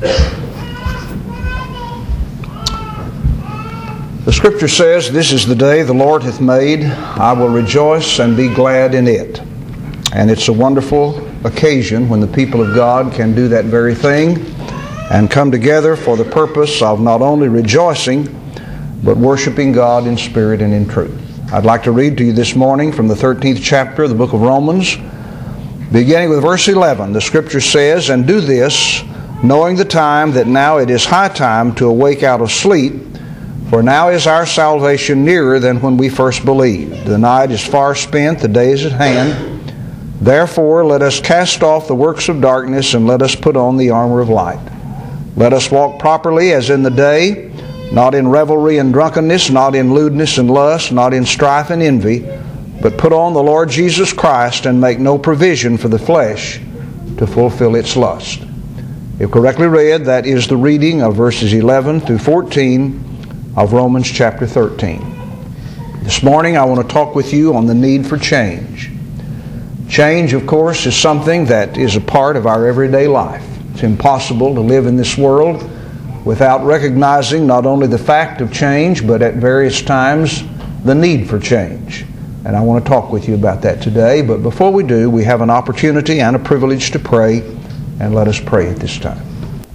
The Scripture says, "This is the day the Lord hath made. I will rejoice and be glad in it." And it's a wonderful occasion when the people of God can do that very thing and come together for the purpose of not only rejoicing, but worshiping God in spirit and in truth. I'd like to read to you this morning from the 13th chapter of the book of Romans, beginning with verse 11. The Scripture says, "And do this, knowing the time, that now it is high time to awake out of sleep. For now is our salvation nearer than when we first believed. The night is far spent, the day is at hand. Therefore let us cast off the works of darkness, and let us put on the armor of light. Let us walk properly as in the day, not in revelry and drunkenness, not in lewdness and lust, not in strife and envy, but put on the Lord Jesus Christ, and make no provision for the flesh to fulfill its lust." If correctly read, that is the reading of verses 11 through 14 of Romans chapter 13. This morning I want to talk with you on the need for change. Change, of course, is something that is a part of our everyday life. It's impossible to live in this world without recognizing not only the fact of change, but at various times the need for change. And I want to talk with you about that today. But before we do, we have an opportunity and a privilege to pray, and let us pray at this time.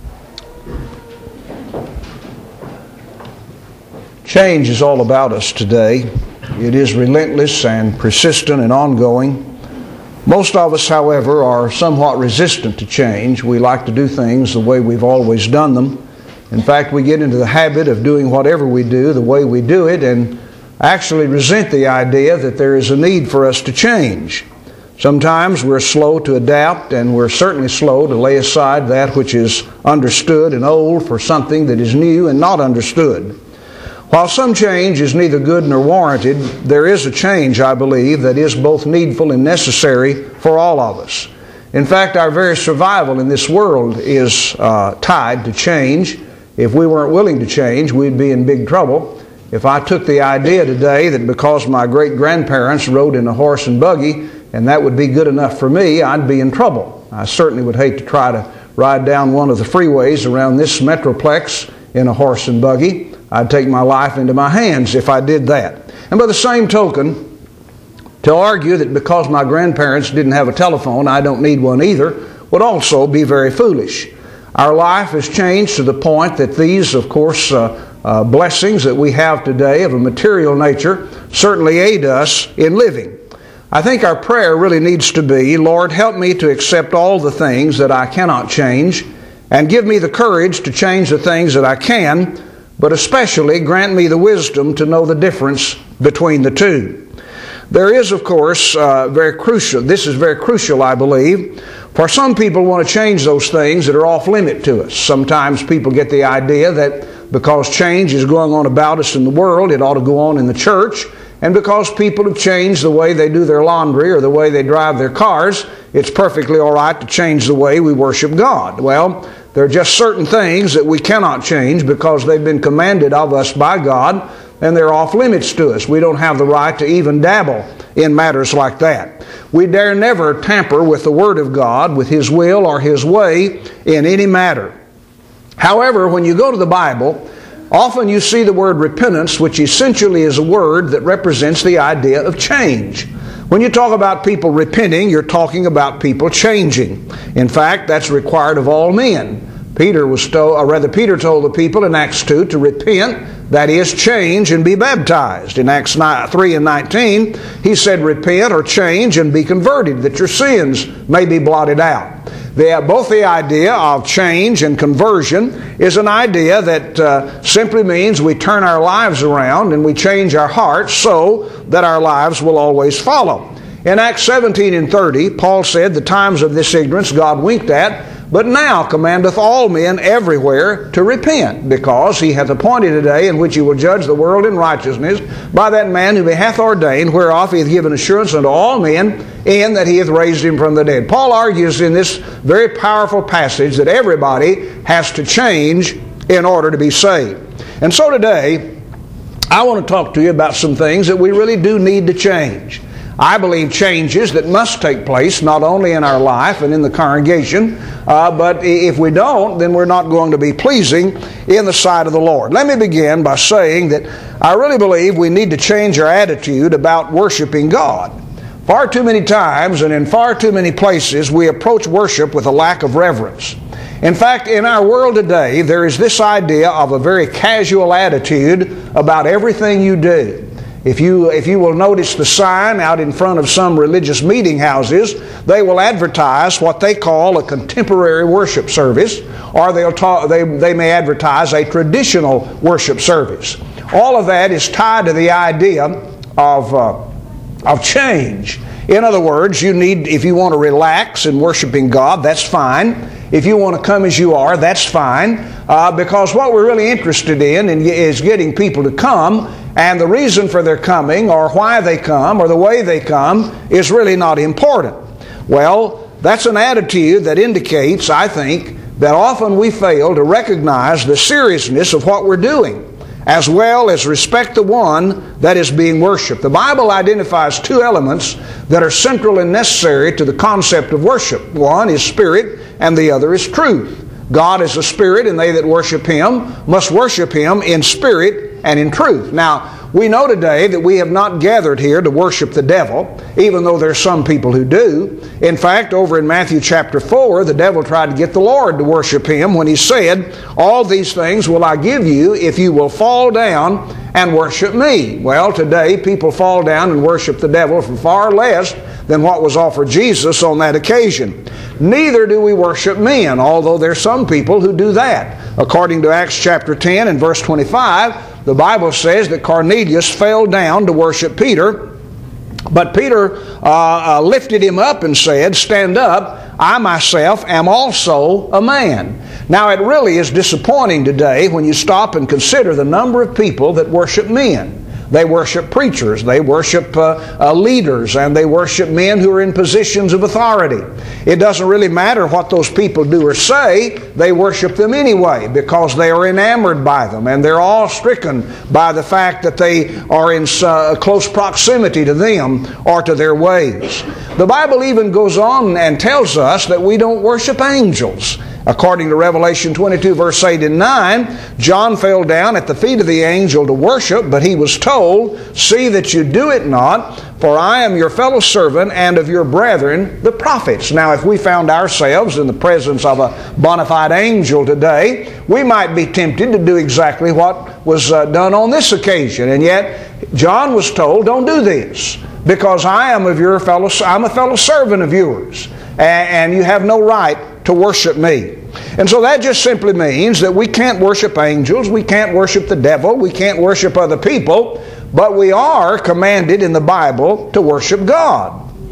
Change is all about us today. It is relentless and persistent and ongoing. Most of us, however, are somewhat resistant to change. We like to do things the way we've always done them. In fact, we get into the habit of doing whatever we do the way we do it, and actually resent the idea that there is a need for us to change. Sometimes we're slow to adapt, and we're certainly slow to lay aside that which is understood and old for something that is new and not understood. While some change is neither good nor warranted, there is a change, I believe, that is both needful and necessary for all of us. In fact, our very survival in this world is tied to change. If we weren't willing to change, we'd be in big trouble. If I took the idea today that because my great-grandparents rode in a horse and buggy, and that would be good enough for me, I'd be in trouble. I certainly would hate to try to ride down one of the freeways around this metroplex in a horse and buggy. I'd take my life into my hands if I did that. And by the same token, to argue that because my grandparents didn't have a telephone, I don't need one either, would also be very foolish. Our life has changed to the point that these, of course, blessings that we have today of a material nature certainly aid us in living. I think our prayer really needs to be, "Lord, help me to accept all the things that I cannot change, and give me the courage to change the things that I can, but especially grant me the wisdom to know the difference between the two." There is, of course, this is very crucial, I believe, for some people want to change those things that are off limit to us. Sometimes people get the idea that because change is going on about us in the world, it ought to go on in the church. And because people have changed the way they do their laundry or the way they drive their cars, it's perfectly all right to change the way we worship God. Well, there are just certain things that we cannot change because they've been commanded of us by God, and they're off limits to us. We don't have the right to even dabble in matters like that. We dare never tamper with the Word of God, with His will or His way in any matter. However, when you go to the Bible, often you see the word repentance, which essentially is a word that represents the idea of change. When you talk about people repenting, you're talking about people changing. In fact, that's required of all men. Peter told the people in Acts 2 to repent, that is, change and be baptized. In Acts 3 and 19, he said, "Repent or change and be converted, that your sins may be blotted out." Both the idea of change and conversion is an idea that simply means we turn our lives around and we change our hearts so that our lives will always follow. In Acts 17 and 30, Paul said, "The times of this ignorance God winked at, but now commandeth all men everywhere to repent, because he hath appointed a day in which he will judge the world in righteousness by that man whom he hath ordained, whereof he hath given assurance unto all men, in that he hath raised him from the dead." Paul argues in this very powerful passage that everybody has to change in order to be saved. And so today, I want to talk to you about some things that we really do need to change. I believe changes that must take place not only in our life and in the congregation, but if we don't, then we're not going to be pleasing in the sight of the Lord. Let me begin by saying that I really believe we need to change our attitude about worshiping God. Far too many times and in far too many places we approach worship with a lack of reverence. In fact, in our world today, there is this idea of a very casual attitude about everything you do. If you will notice the sign out in front of some religious meeting houses, they will advertise what they call a contemporary worship service, or they may advertise a traditional worship service. All of that is tied to the idea of change. In other words, if you want to relax in worshiping God, that's fine. If you want to come as you are, that's fine. Because what we're really interested in is getting people to come, and the reason for their coming, or why they come, or the way they come, is really not important. Well, that's an attitude that indicates, I think, that often we fail to recognize the seriousness of what we're doing, as well as respect the one that is being worshiped. The Bible identifies two elements that are central and necessary to the concept of worship. One is spirit, and the other is truth. God is a spirit, and they that worship Him must worship Him in spirit and in truth. Now, we know today that we have not gathered here to worship the devil, even though there's some people who do. In fact, over in Matthew chapter 4, the devil tried to get the Lord to worship Him when He said, "All these things will I give you if you will fall down and worship me." Well, today people fall down and worship the devil for far less than what was offered Jesus on that occasion. Neither do we worship men, although there's some people who do that. According to Acts chapter 10 and verse 25, the Bible says that Cornelius fell down to worship Peter, but Peter lifted him up and said, "Stand up, I myself am also a man." Now, it really is disappointing today when you stop and consider the number of people that worship men. They worship preachers, they worship leaders, and they worship men who are in positions of authority. It doesn't really matter what those people do or say, they worship them anyway because they are enamored by them, and they're awe-stricken by the fact that they are in close proximity to them or to their ways. The Bible even goes on and tells us that we don't worship angels. According to Revelation 22, verse 8 and 9, John fell down at the feet of the angel to worship, but he was told, "See that you do it not, for I am your fellow servant and of your brethren, the prophets." Now, if we found ourselves in the presence of a bona fide angel today, we might be tempted to do exactly what was done on this occasion. And yet, John was told, "Don't do this, because I'm a fellow servant of yours, and you have no right to worship me." And so that just simply means that we can't worship angels, we can't worship the devil, we can't worship other people, but we are commanded in the Bible to worship God.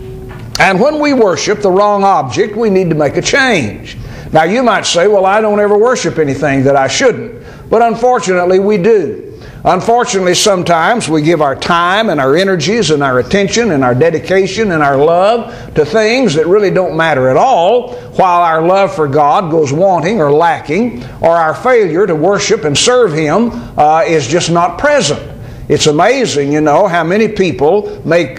And when we worship the wrong object, we need to make a change. Now, you might say, "Well, I don't ever worship anything that I shouldn't." But unfortunately, we do. Unfortunately, sometimes we give our time and our energies and our attention and our dedication and our love to things that really don't matter at all, while our love for God goes wanting or lacking, or our failure to worship and serve Him is just not present. It's amazing, how many people make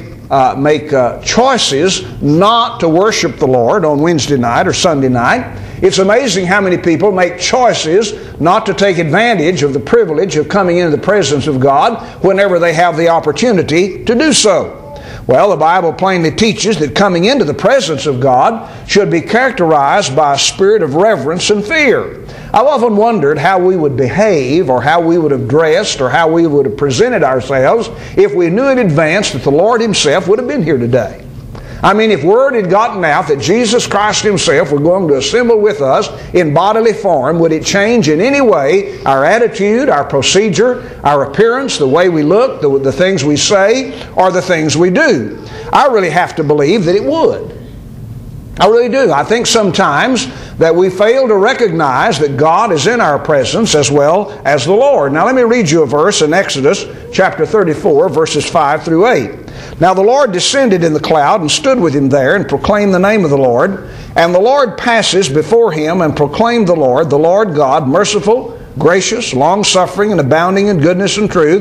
choices not to worship the Lord on Wednesday night or Sunday night. It's amazing how many people make choices not to take advantage of the privilege of coming into the presence of God whenever they have the opportunity to do so. Well, the Bible plainly teaches that coming into the presence of God should be characterized by a spirit of reverence and fear. I've often wondered how we would behave, or how we would have dressed, or how we would have presented ourselves if we knew in advance that the Lord Himself would have been here today. I mean, if word had gotten out that Jesus Christ Himself were going to assemble with us in bodily form, would it change in any way our attitude, our procedure, our appearance, the way we look, the things we say, or the things we do? I really have to believe that it would. I really do. I think sometimes that we fail to recognize that God is in our presence as well as the Lord. Now let me read you a verse in Exodus chapter 34, verses 5 through 8. "Now the Lord descended in the cloud and stood with him there and proclaimed the name of the Lord. And the Lord passes before him and proclaimed the Lord God, merciful, gracious, long-suffering, and abounding in goodness and truth,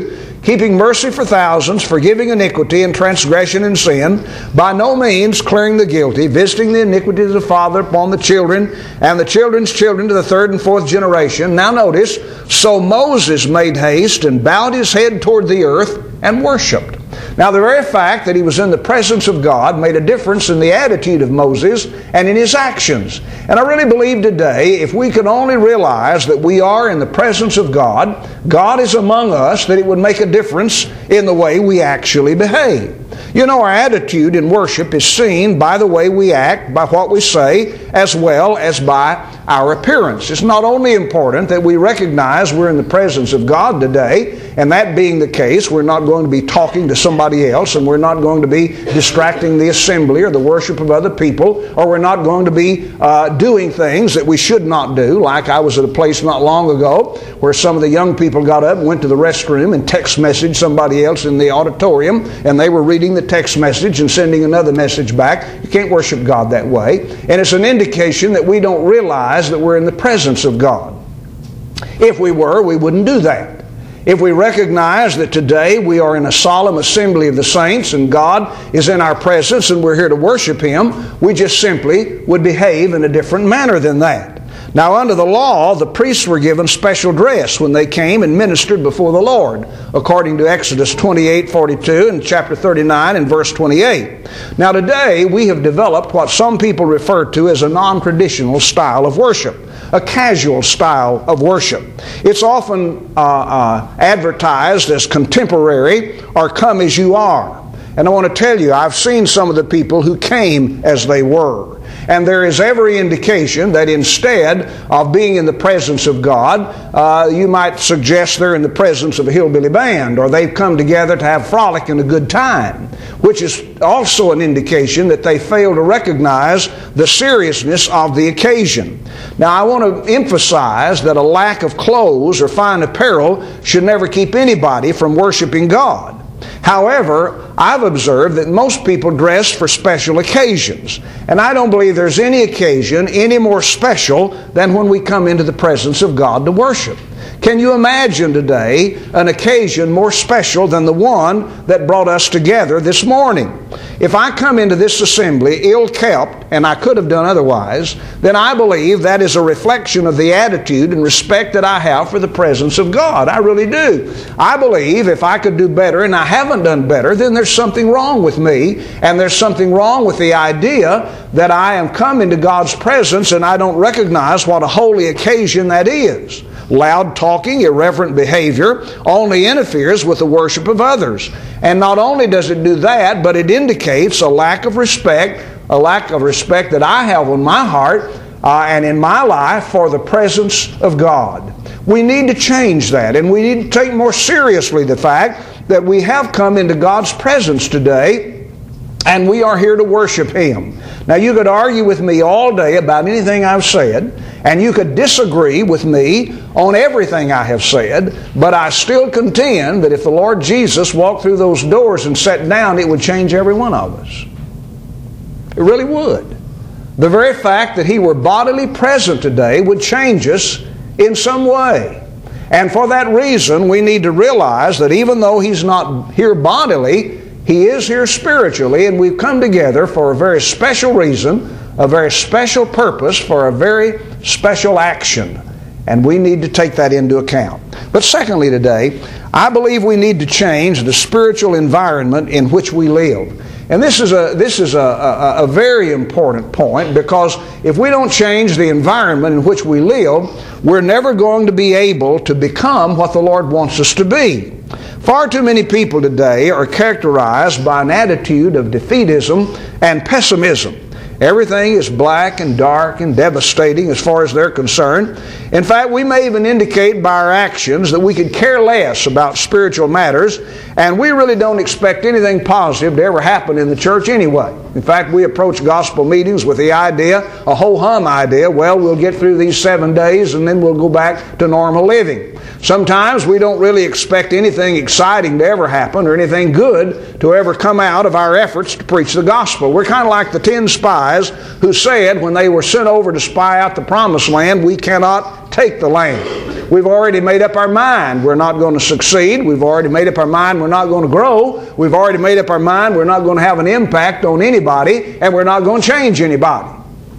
keeping mercy for thousands, forgiving iniquity and transgression and sin, by no means clearing the guilty, visiting the iniquity of the father upon the children, and the children's children to the third and fourth generation. Now notice, so Moses made haste and bowed his head toward the earth and worshipped. Now the very fact that he was in the presence of God made a difference in the attitude of Moses and in his actions. And I really believe today, if we could only realize that we are in the presence of God, God is among us, that it would make a difference in the way we actually behave. You know, our attitude in worship is seen by the way we act, by what we say, as well as by our appearance. It's not only important that we recognize we're in the presence of God today, and that being the case, we're not going to be talking to somebody else, and we're not going to be distracting the assembly or the worship of other people, or we're not going to be doing things that we should not do. Like I was at a place not long ago where some of the young people got up and went to the restroom and text messaged somebody else in the auditorium, and they were reading the text message and sending another message back. You can't worship God that way. And it's an indication that we don't realize that we're in the presence of God. If we were, we wouldn't do that. If we recognize that today we are in a solemn assembly of the saints and God is in our presence and we're here to worship Him, we just simply would behave in a different manner than that. Now, under the law, the priests were given special dress when they came and ministered before the Lord, according to Exodus 28:42 and chapter 39 and verse 28. Now, today, we have developed what some people refer to as a non-traditional style of worship, a casual style of worship. It's often advertised as contemporary or come as you are. And I want to tell you, I've seen some of the people who came as they were. And there is every indication that instead of being in the presence of God, you might suggest they're in the presence of a hillbilly band, or they've come together to have frolic and a good time, which is also an indication that they fail to recognize the seriousness of the occasion. Now, I want to emphasize that a lack of clothes or fine apparel should never keep anybody from worshiping God. However, I've observed that most people dress for special occasions. And I don't believe there's any occasion any more special than when we come into the presence of God to worship. Can you imagine today an occasion more special than the one that brought us together this morning? If I come into this assembly ill-kept, and I could have done otherwise, then I believe that is a reflection of the attitude and respect that I have for the presence of God. I really do. I believe if I could do better and I haven't done better, then there's something wrong with me, and there's something wrong with the idea that I am coming to God's presence and I don't recognize what a holy occasion that is. Loud talking, irreverent behavior only interferes with the worship of others. And not only does it do that, but it indicates a lack of respect that I have on my heart and in my life for the presence of God. We need to change that, and we need to take more seriously the fact that we have come into God's presence today, and we are here to worship Him. Now, you could argue with me all day about anything I've said, and you could disagree with me on everything I have said, but I still contend that if the Lord Jesus walked through those doors and sat down, it would change every one of us. It really would. The very fact that He were bodily present today would change us in some way. And for that reason, we need to realize that even though He's not here bodily, He is here spiritually, and we've come together for a very special reason, a very special purpose, for a very special action. And we need to take that into account. But secondly today, I believe we need to change the spiritual environment in which we live. And this is a very important point, because if we don't change the environment in which we live, we're never going to be able to become what the Lord wants us to be. Far too many people today are characterized by an attitude of defeatism and pessimism. Everything is black and dark and devastating as far as they're concerned. In fact, we may even indicate by our actions that we could care less about spiritual matters, and we really don't expect anything positive to ever happen in the church anyway. In fact, we approach gospel meetings with the idea, a ho-hum idea, well, we'll get through these 7 days and then we'll go back to normal living. Sometimes we don't really expect anything exciting to ever happen or anything good to ever come out of our efforts to preach the gospel. We're kind of like the 10 spies who said when they were sent over to spy out the promised land, we cannot take the land. We've already made up our mind we're not going to succeed. We've already made up our mind we're not going to grow. We've already made up our mind we're not going to have an impact on anybody, and we're not going to change anybody.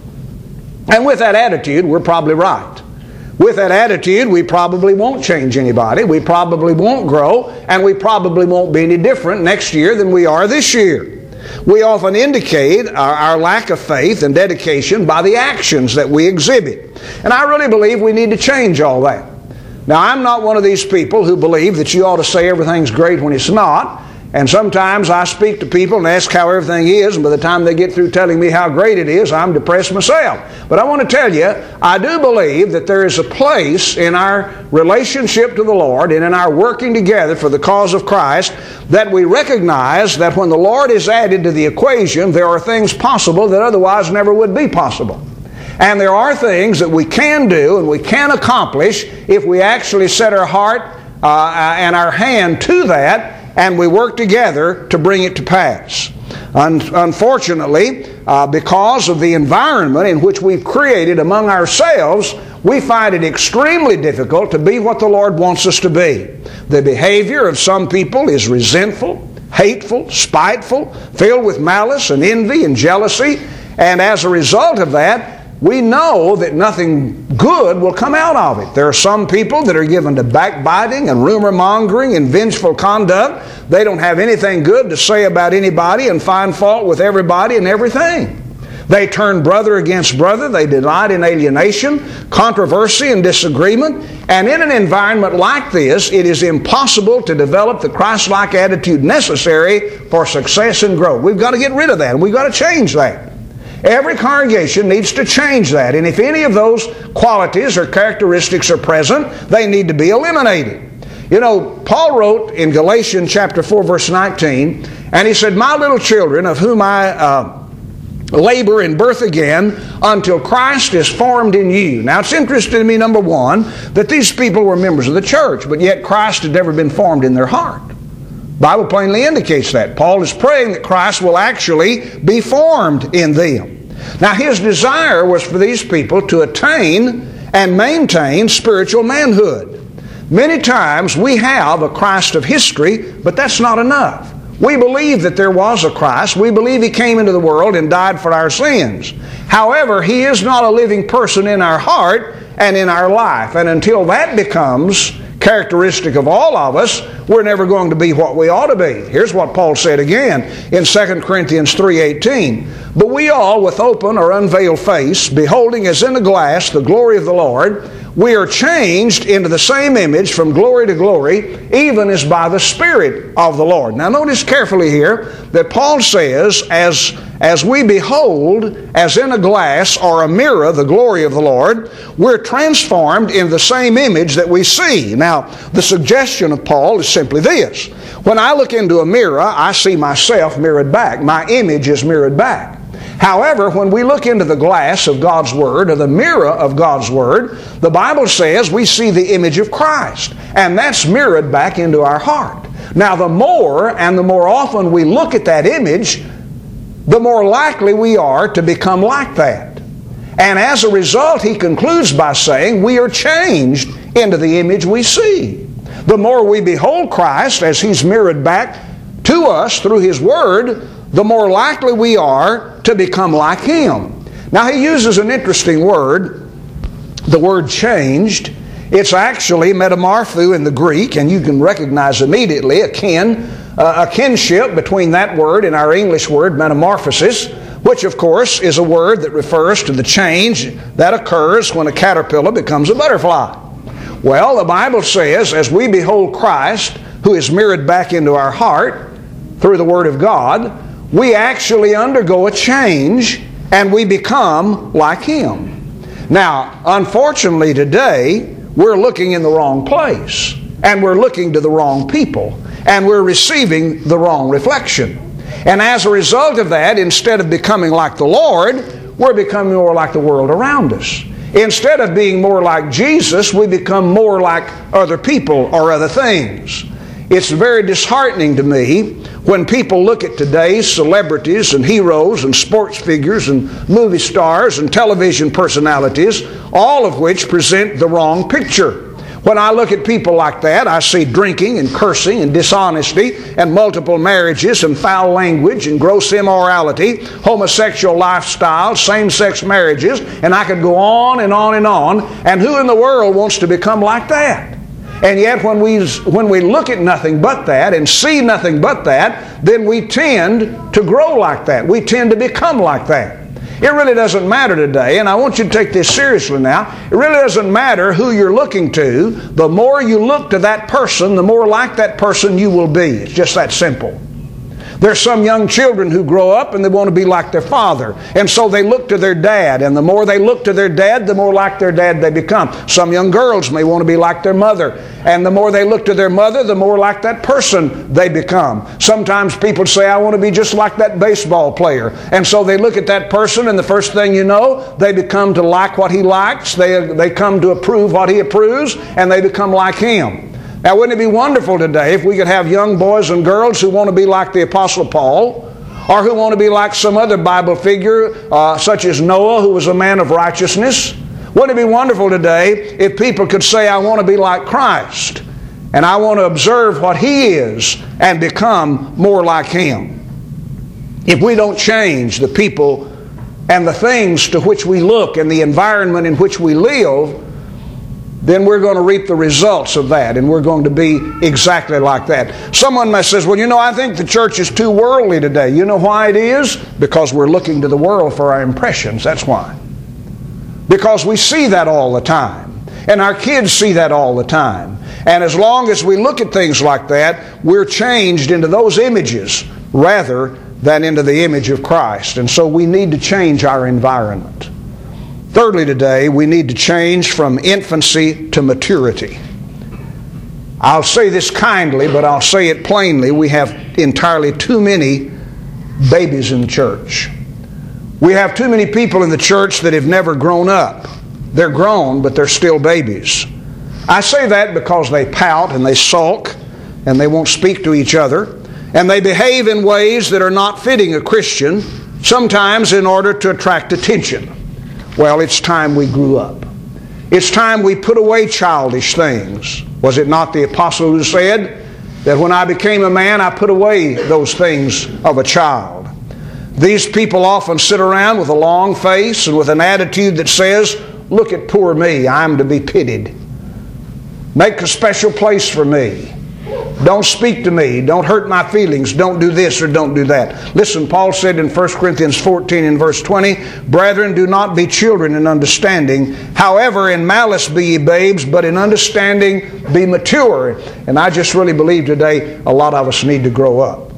And with that attitude, we're probably right. With that attitude, we probably won't change anybody. We probably won't grow, and we probably won't be any different next year than we are this year. We often indicate our lack of faith and dedication by the actions that we exhibit. And I really believe we need to change all that. Now, I'm not one of these people who believe that you ought to say everything's great when it's not. And sometimes I speak to people and ask how everything is, and by the time they get through telling me how great it is, I'm depressed myself. But I want to tell you, I do believe that there is a place in our relationship to the Lord and in our working together for the cause of Christ that we recognize that when the Lord is added to the equation, there are things possible that otherwise never would be possible. And there are things that we can do and we can accomplish if we actually set our heart and our hand to that, and we work together to bring it to pass. Unfortunately, because of the environment in which we've created among ourselves, we find it extremely difficult to be what the Lord wants us to be. The behavior of some people is resentful, hateful, spiteful, filled with malice and envy and jealousy, and as a result of that, we know that nothing good will come out of it. There are some people that are given to backbiting and rumor mongering and vengeful conduct. They don't have anything good to say about anybody and find fault with everybody and everything. They turn brother against brother. They delight in alienation, controversy, and disagreement. And in an environment like this, it is impossible to develop the Christ-like attitude necessary for success and growth. We've got to get rid of that, and we've got to change that. Every congregation needs to change that. And if any of those qualities or characteristics are present, they need to be eliminated. You know, Paul wrote in Galatians chapter 4, verse 19, and he said, "My little children, of whom I labor in birth again, until Christ is formed in you." Now, it's interesting to me, number one, that these people were members of the church, but yet Christ had never been formed in their heart. The Bible plainly indicates that. Paul is praying that Christ will actually be formed in them. Now, his desire was for these people to attain and maintain spiritual manhood. Many times we have a Christ of history, but that's not enough. We believe that there was a Christ. We believe He came into the world and died for our sins. However, He is not a living person in our heart and in our life. And until that becomes characteristic of all of us, we're never going to be what we ought to be. Here's what Paul said again in 2 Corinthians 3:18. "But we all, with open or unveiled face, beholding as in a glass the glory of the Lord, we are changed into the same image from glory to glory, even as by the Spirit of the Lord." Now notice carefully here that Paul says, as we behold, as in a glass or a mirror, the glory of the Lord, we're transformed in the same image that we see. Now, the suggestion of Paul is simply this. When I look into a mirror, I see myself mirrored back. My image is mirrored back. However, when we look into the glass of God's Word, or the mirror of God's Word, the Bible says we see the image of Christ, and that's mirrored back into our heart. Now, the more and the more often we look at that image, the more likely we are to become like that. And as a result, he concludes by saying we are changed into the image we see. The more we behold Christ as He's mirrored back to us through His Word, the more likely we are to become like Him. Now, he uses an interesting word, the word changed. It's actually metamorpho in the Greek, and you can recognize immediately a kinship between that word and our English word metamorphosis, which of course is a word that refers to the change that occurs when a caterpillar becomes a butterfly. Well, the Bible says as we behold Christ, who is mirrored back into our heart through the Word of God, we actually undergo a change and we become like Him. Now, unfortunately today, we're looking in the wrong place, and we're looking to the wrong people, and we're receiving the wrong reflection. And as a result of that, instead of becoming like the Lord, we're becoming more like the world around us. Instead of being more like Jesus, we become more like other people or other things. It's very disheartening to me when people look at today's celebrities and heroes and sports figures and movie stars and television personalities, all of which present the wrong picture. When I look at people like that, I see drinking and cursing and dishonesty and multiple marriages and foul language and gross immorality, homosexual lifestyles, same-sex marriages, and I could go on and on and on. And who in the world wants to become like that? And yet when we look at nothing but that and see nothing but that, then we tend to grow like that. We tend to become like that. It really doesn't matter today, and I want you to take this seriously now. It really doesn't matter who you're looking to. The more you look to that person, the more like that person you will be. It's just that simple. There's some young children who grow up and they want to be like their father. And so they look to their dad. And the more they look to their dad, the more like their dad they become. Some young girls may want to be like their mother. And the more they look to their mother, the more like that person they become. Sometimes people say, I want to be just like that baseball player. And so they look at that person, and the first thing you know, they become to like what he likes. They come to approve what he approves, and they become like him. Now, wouldn't it be wonderful today if we could have young boys and girls who want to be like the Apostle Paul, or who want to be like some other Bible figure, such as Noah, who was a man of righteousness? Wouldn't it be wonderful today if people could say, I want to be like Christ, and I want to observe what He is and become more like Him? If we don't change the people and the things to which we look and the environment in which we live, then we're going to reap the results of that, and we're going to be exactly like that. Someone may say, well, I think the church is too worldly today. You know why it is? Because we're looking to the world for our impressions. That's why. Because we see that all the time, and our kids see that all the time. And as long as we look at things like that, we're changed into those images rather than into the image of Christ. And so we need to change our environment. Thirdly today, we need to change from infancy to maturity. I'll say this kindly, but I'll say it plainly. We have entirely too many babies in the church. We have too many people in the church that have never grown up. They're grown, but they're still babies. I say that because they pout and they sulk and they won't speak to each other, and they behave in ways that are not fitting a Christian, sometimes in order to attract attention. Well, it's time we grew up. It's time we put away childish things. Was it not the apostle who said that when I became a man, I put away those things of a child? These people often sit around with a long face and with an attitude that says, look at poor me, I'm to be pitied. Make a special place for me. Don't speak to me. Don't hurt my feelings. Don't do this or don't do that. Listen, Paul said in 1 Corinthians 14 and verse 20, Brethren, do not be children in understanding. However, in malice be ye babes, but in understanding be mature. And I just really believe today a lot of us need to grow up.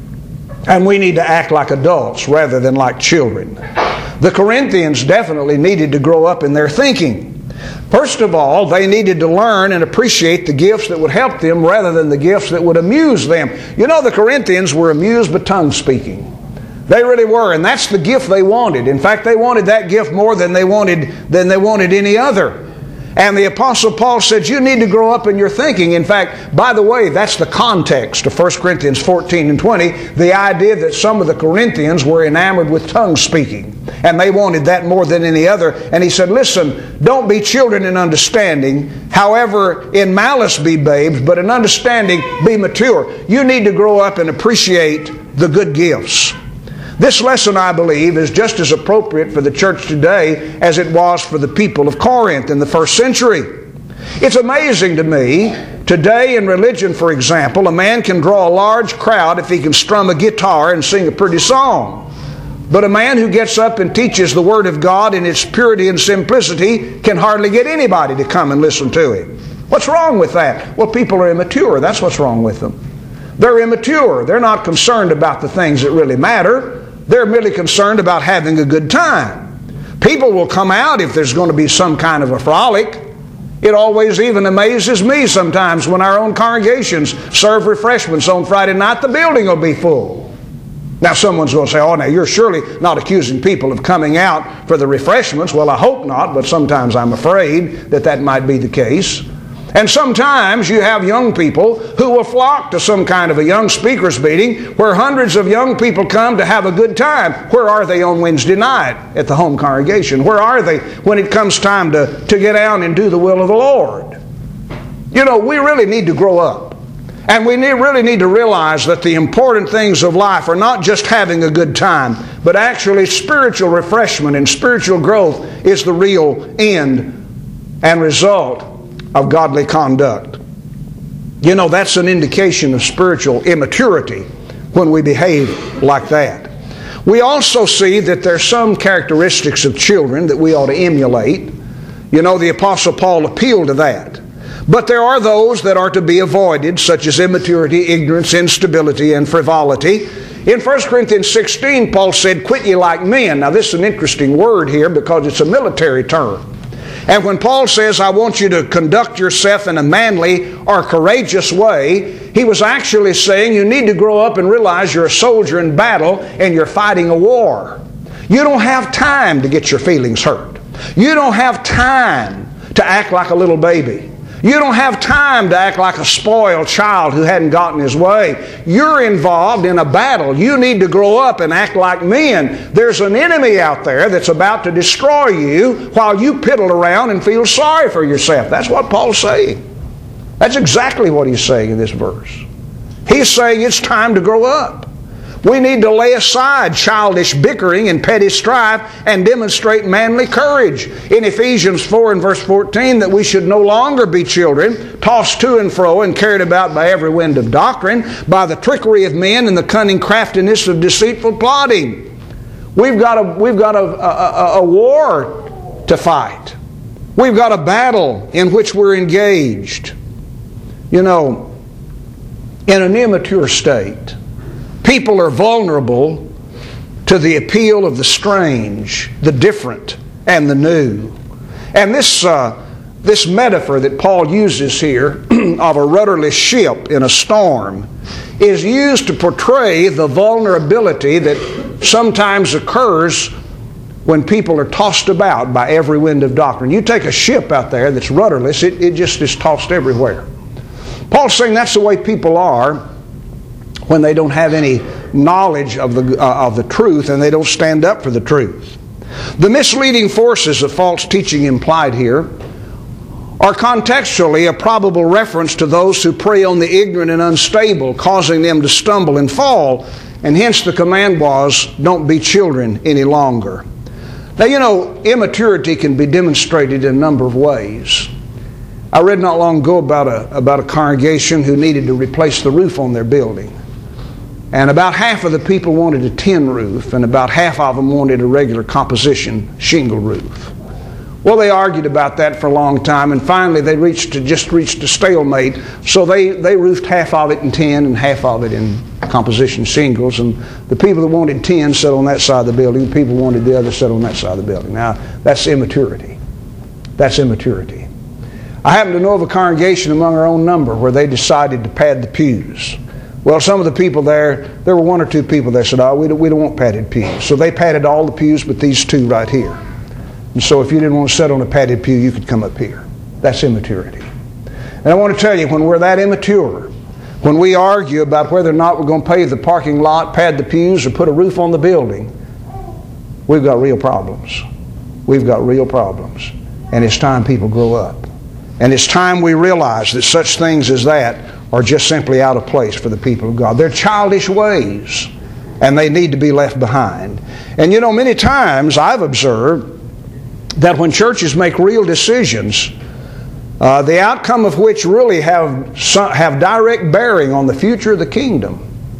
And we need to act like adults rather than like children. The Corinthians definitely needed to grow up in their thinking. First of all, they needed to learn and appreciate the gifts that would help them rather than the gifts that would amuse them. The Corinthians were amused by tongue speaking. They really were, and that's the gift they wanted. In fact, they wanted that gift more than they wanted any other. And the Apostle Paul said, you need to grow up in your thinking. In fact, by the way, that's the context of 1 Corinthians 14 and 20, the idea that some of the Corinthians were enamored with tongue speaking. And they wanted that more than any other. And he said, listen, don't be children in understanding. However, in malice be babes, but in understanding be mature. You need to grow up and appreciate the good gifts. This lesson, I believe, is just as appropriate for the church today as it was for the people of Corinth in the first century. It's amazing to me, today in religion, for example, a man can draw a large crowd if he can strum a guitar and sing a pretty song. But a man who gets up and teaches the Word of God in its purity and simplicity can hardly get anybody to come and listen to him. What's wrong with that? Well, people are immature. That's what's wrong with them. They're immature. They're not concerned about the things that really matter. They're merely concerned about having a good time. People will come out if there's going to be some kind of a frolic. It always even amazes me sometimes when our own congregations serve refreshments on Friday night, the building will be full. Now someone's going to say, oh, now you're surely not accusing people of coming out for the refreshments. Well, I hope not, but sometimes I'm afraid that might be the case. And sometimes you have young people who will flock to some kind of a young speakers meeting where hundreds of young people come to have a good time. Where are they on Wednesday night at the home congregation? Where are they when it comes time to get down and do the will of the Lord? You know, we really need to grow up. And we really need to realize that the important things of life are not just having a good time, but actually spiritual refreshment and spiritual growth is the real end and result of godly conduct. You know, that's an indication of spiritual immaturity when we behave like that. We also see that there are some characteristics of children that we ought to emulate. You know, the Apostle Paul appealed to that. But there are those that are to be avoided, such as immaturity, ignorance, instability, and frivolity. In 1 Corinthians 16, Paul said, "Quit ye like men." Now, this is an interesting word here because it's a military term. And when Paul says, "I want you to conduct yourself in a manly or courageous way," he was actually saying you need to grow up and realize you're a soldier in battle and you're fighting a war. You don't have time to get your feelings hurt. You don't have time to act like a little baby. You don't have time to act like a spoiled child who hadn't gotten his way. You're involved in a battle. You need to grow up and act like men. There's an enemy out there that's about to destroy you while you piddle around and feel sorry for yourself. That's what Paul's saying. That's exactly what he's saying in this verse. He's saying it's time to grow up. We need to lay aside childish bickering and petty strife and demonstrate manly courage. In Ephesians 4 and verse 14, that we should no longer be children, tossed to and fro and carried about by every wind of doctrine, by the trickery of men and the cunning craftiness of deceitful plotting. We've got a war to fight. We've got a battle in which we're engaged. You know, in an immature state, people are vulnerable to the appeal of the strange, the different, and the new. And this metaphor that Paul uses here of a rudderless ship in a storm is used to portray the vulnerability that sometimes occurs when people are tossed about by every wind of doctrine. You take a ship out there that's rudderless, it just is tossed everywhere. Paul's saying that's the way people are when they don't have any knowledge of the truth and they don't stand up for the truth. The misleading forces of false teaching implied here are contextually a probable reference to those who prey on the ignorant and unstable, causing them to stumble and fall, and hence the command was, don't be children any longer. Now, you know, immaturity can be demonstrated in a number of ways. I read not long ago about a congregation who needed to replace the roof on their building. And about half of the people wanted a tin roof, and about half of them wanted a regular composition shingle roof. Well, they argued about that for a long time, and finally they just reached a stalemate. So they roofed half of it in tin and half of it in composition shingles. And the people that wanted tin sat on that side of the building. The people who wanted the other sat on that side of the building. Now, that's immaturity. That's immaturity. I happen to know of a congregation among our own number where they decided to pad the pews. Well, some of the people there were one or two people that said, "Oh, we don't want padded pews." So they padded all the pews but these two right here. And so if you didn't want to sit on a padded pew, you could come up here. That's immaturity. And I want to tell you, when we're that immature, when we argue about whether or not we're going to pave the parking lot, pad the pews, or put a roof on the building, we've got real problems. We've got real problems. And it's time people grow up. And it's time we realize that such things as that are just simply out of place for the people of God. They're childish ways, and they need to be left behind. And you know, many times I've observed that when churches make real decisions, the outcome of which really have direct bearing on the future of the kingdom,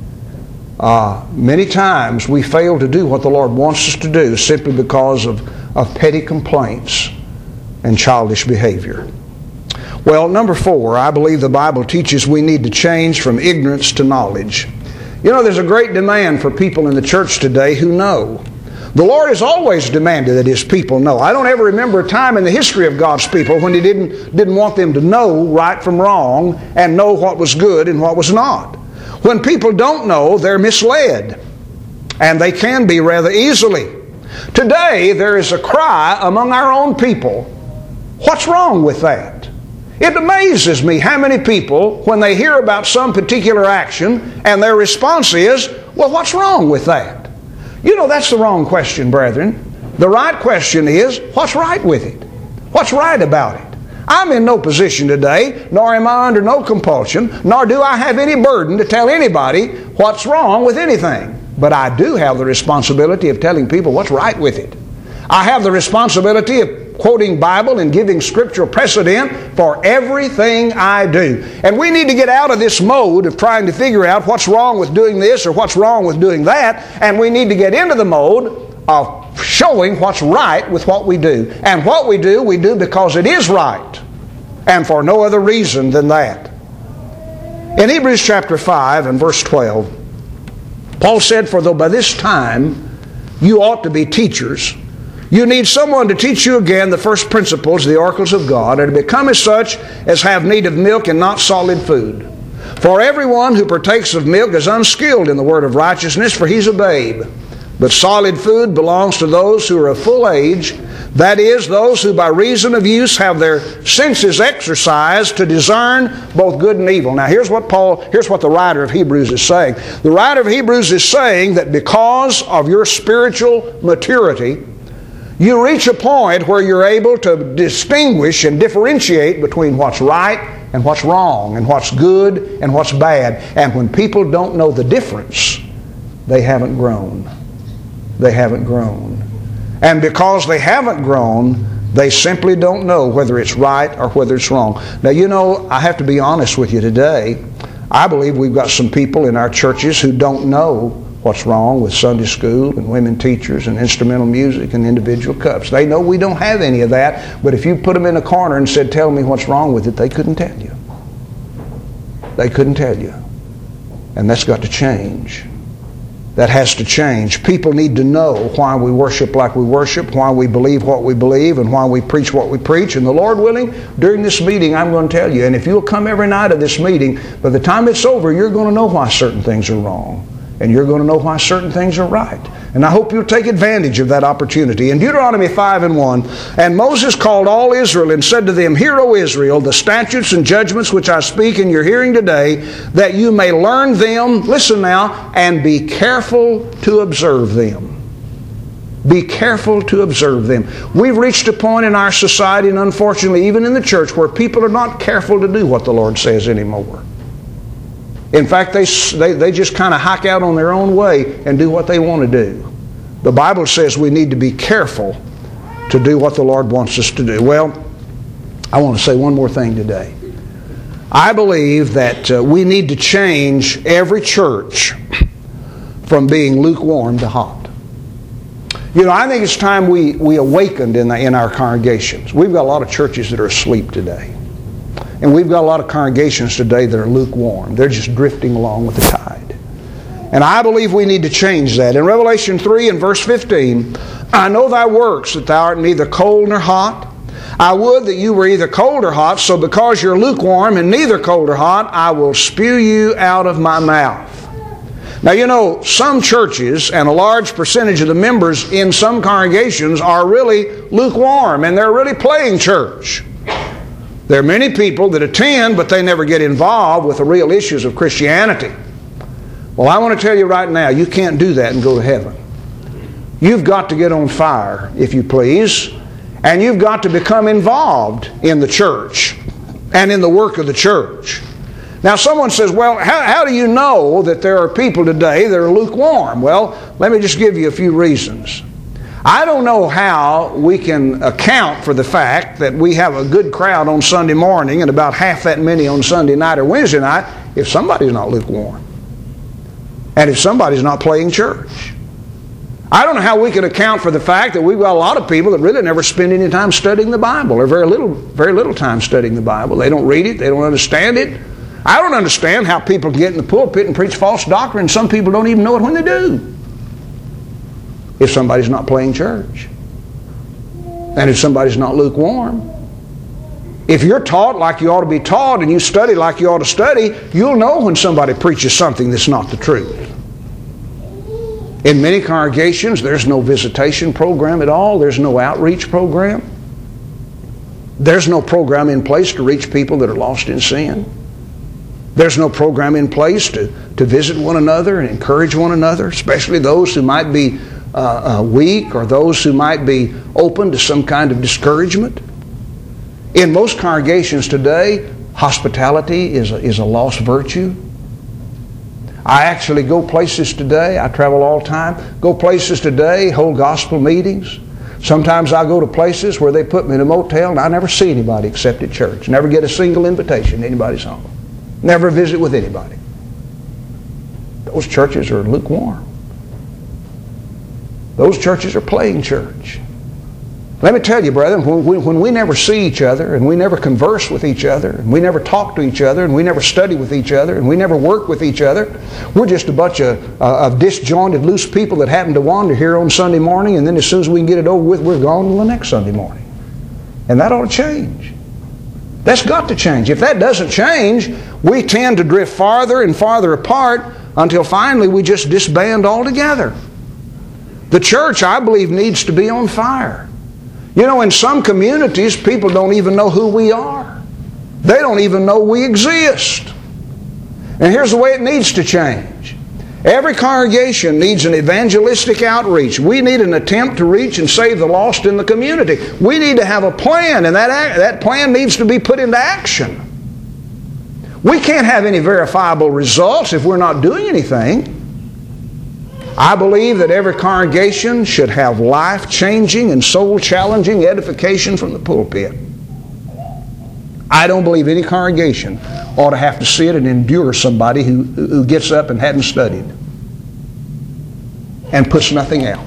many times we fail to do what the Lord wants us to do simply because of petty complaints and childish behavior. Well, number 4, I believe the Bible teaches we need to change from ignorance to knowledge. You know, there's a great demand for people in the church today who know. The Lord has always demanded that His people know. I don't ever remember a time in the history of God's people when He didn't want them to know right from wrong and know what was good and what was not. When people don't know, they're misled, and they can be rather easily. Today, there is a cry among our own people. What's wrong with that? It amazes me how many people, when they hear about some particular action, and their response is, well, what's wrong with that? You know, that's the wrong question, brethren. The right question is, what's right with it? What's right about it? I'm in no position today, nor am I under no compulsion, nor do I have any burden to tell anybody what's wrong with anything. But I do have the responsibility of telling people what's right with it. I have the responsibility of quoting Bible and giving scriptural precedent for everything I do. And we need to get out of this mode of trying to figure out what's wrong with doing this or what's wrong with doing that, and we need to get into the mode of showing what's right with what we do. And what we do because it is right, and for no other reason than that. In Hebrews chapter 5 and verse 12, Paul said, "For though by this time you ought to be teachers, you need someone to teach you again the first principles, the oracles of God, and to become as such as have need of milk and not solid food. For everyone who partakes of milk is unskilled in the word of righteousness, for he's a babe. But solid food belongs to those who are of full age, that is, those who by reason of use have their senses exercised to discern both good and evil." Now here's what the writer of Hebrews is saying. The writer of Hebrews is saying that because of your spiritual maturity, you reach a point where you're able to distinguish and differentiate between what's right and what's wrong, and what's good and what's bad. And when people don't know the difference, they haven't grown. They haven't grown. And because they haven't grown, they simply don't know whether it's right or whether it's wrong. Now, you know, I have to be honest with you today. I believe we've got some people in our churches who don't know what's wrong with Sunday school and women teachers and instrumental music and individual cups. They know we don't have any of that, but if you put them in a corner and said, "Tell me what's wrong with it," they couldn't tell you. They couldn't tell you. And that's got to change. That has to change. People need to know why we worship like we worship, why we believe what we believe, and why we preach what we preach. And the Lord willing, during this meeting, I'm going to tell you. And if you'll come every night of this meeting, by the time it's over, you're going to know why certain things are wrong. And you're going to know why certain things are right. And I hope you'll take advantage of that opportunity. In Deuteronomy 5 and 1, "And Moses called all Israel and said to them, Hear, O Israel, the statutes and judgments which I speak in your hearing today, that you may learn them," listen now, "and be careful to observe them." Be careful to observe them. We've reached a point in our society, and unfortunately even in the church, where people are not careful to do what the Lord says anymore. In fact, they just kind of hike out on their own way and do what they want to do. The Bible says we need to be careful to do what the Lord wants us to do. Well, I want to say one more thing today. I believe that we need to change every church from being lukewarm to hot. You know, I think it's time we awakened in our congregations. We've got a lot of churches that are asleep today. And we've got a lot of congregations today that are lukewarm. They're just drifting along with the tide. And I believe we need to change that. In Revelation 3 and verse 15, "I know thy works, that thou art neither cold nor hot. I would that you were either cold or hot, so because you're lukewarm and neither cold or hot, I will spew you out of my mouth." Now, you know, some churches and a large percentage of the members in some congregations are really lukewarm, and they're really playing church. There are many people that attend, but they never get involved with the real issues of Christianity. Well, I want to tell you right now, you can't do that and go to heaven. You've got to get on fire, if you please, and you've got to become involved in the church and in the work of the church. Now, someone says, "Well, how do you know that there are people today that are lukewarm?" Well, let me just give you a few reasons. I don't know how we can account for the fact that we have a good crowd on Sunday morning and about half that many on Sunday night or Wednesday night if somebody's not lukewarm and if somebody's not playing church. I don't know how we can account for the fact that we've got a lot of people that really never spend any time studying the Bible, or very little time studying the Bible. They don't read it. They don't understand it. I don't understand how people get in the pulpit and preach false doctrine. Some people don't even know it when they do, if somebody's not playing church and if somebody's not lukewarm. If you're taught like you ought to be taught and you study like you ought to study, you'll know when somebody preaches something that's not the truth. In many congregations, there's no visitation program at all. There's no outreach program. There's no program in place to reach people that are lost in sin. There's no program in place to visit one another and encourage one another, especially those who might be weak or those who might be open to some kind of discouragement. In most congregations today, hospitality is a lost virtue. I actually go places today, I travel all the time, go places today, hold gospel meetings. Sometimes I go to places where they put me in a motel and I never see anybody except at church. Never get a single invitation to anybody's home. Never visit with anybody. Those churches are lukewarm. Those churches are playing church. Let me tell you, brethren, when we never see each other and we never converse with each other and we never talk to each other and we never study with each other and we never work with each other, we're just a bunch of disjointed, loose people that happen to wander here on Sunday morning, and then as soon as we can get it over with, we're gone till the next Sunday morning. And that ought to change. That's got to change. If that doesn't change, we tend to drift farther and farther apart until finally we just disband altogether. The church, I believe, needs to be on fire. You know, in some communities, people don't even know who we are. They don't even know we exist. And here's the way it needs to change. Every congregation needs an evangelistic outreach. We need an attempt to reach and save the lost in the community. We need to have a plan, and that plan needs to be put into action. We can't have any verifiable results if we're not doing anything. I believe that every congregation should have life-changing and soul-challenging edification from the pulpit. I don't believe any congregation ought to have to sit and endure somebody who gets up and hadn't studied and puts nothing out.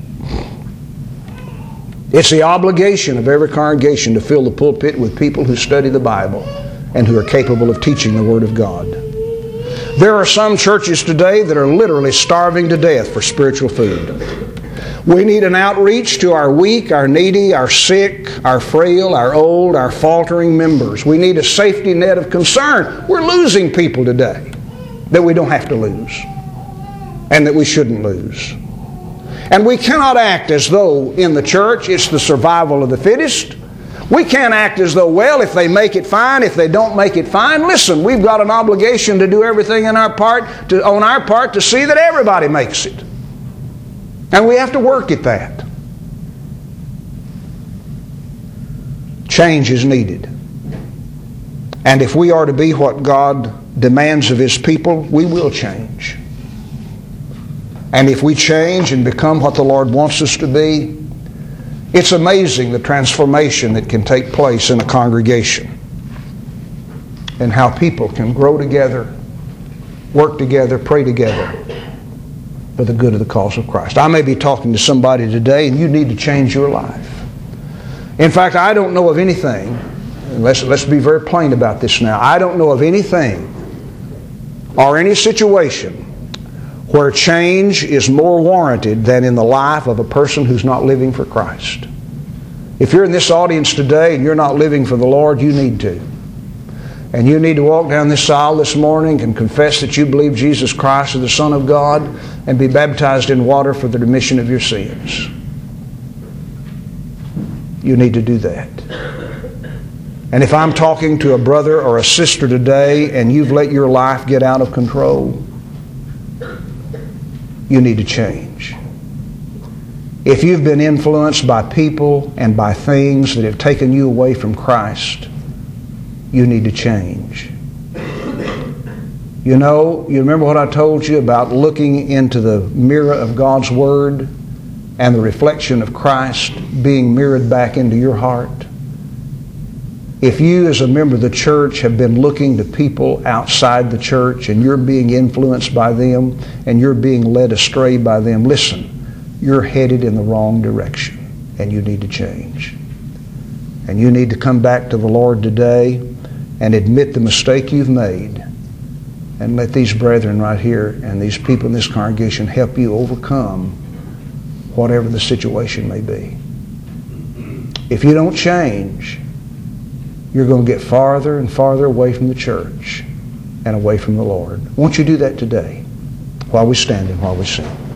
It's the obligation of every congregation to fill the pulpit with people who study the Bible and who are capable of teaching the Word of God. There are some churches today that are literally starving to death for spiritual food. We need an outreach to our weak, our needy, our sick, our frail, our old, our faltering members. We need a safety net of concern. We're losing people today that we don't have to lose and that we shouldn't lose. And we cannot act as though in the church it's the survival of the fittest. We can't act as though, well, if they make it, fine. If they don't make it, fine. Listen, we've got an obligation to do everything on our part to see that everybody makes it. And we have to work at that. Change is needed. And if we are to be what God demands of His people, we will change. And if we change and become what the Lord wants us to be, it's amazing the transformation that can take place in a congregation and how people can grow together, work together, pray together for the good of the cause of Christ. I may be talking to somebody today and you need to change your life. In fact, I don't know of anything, and let's be very plain about this now, I don't know of anything or any situation where change is more warranted than in the life of a person who's not living for Christ. If you're in this audience today and you're not living for the Lord, you need to. And you need to walk down this aisle this morning and confess that you believe Jesus Christ is the Son of God and be baptized in water for the remission of your sins. You need to do that. And if I'm talking to a brother or a sister today and you've let your life get out of control, you need to change. If you've been influenced by people and by things that have taken you away from Christ, you need to change. You know, you remember what I told you about looking into the mirror of God's Word and the reflection of Christ being mirrored back into your heart? If you as a member of the church have been looking to people outside the church and you're being influenced by them and you're being led astray by them, listen, you're headed in the wrong direction and you need to change. And you need to come back to the Lord today and admit the mistake you've made and let these brethren right here and these people in this congregation help you overcome whatever the situation may be. If you don't change, you're going to get farther and farther away from the church and away from the Lord. Won't you do that today while we stand and while we sing?